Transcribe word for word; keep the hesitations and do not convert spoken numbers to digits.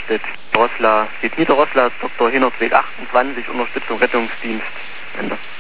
Eichstätt, Roßla, steht Niederroßla, Doktor Hinnertsweg achtundzwanzig, Unterstützung Rettungsdienst, Ende.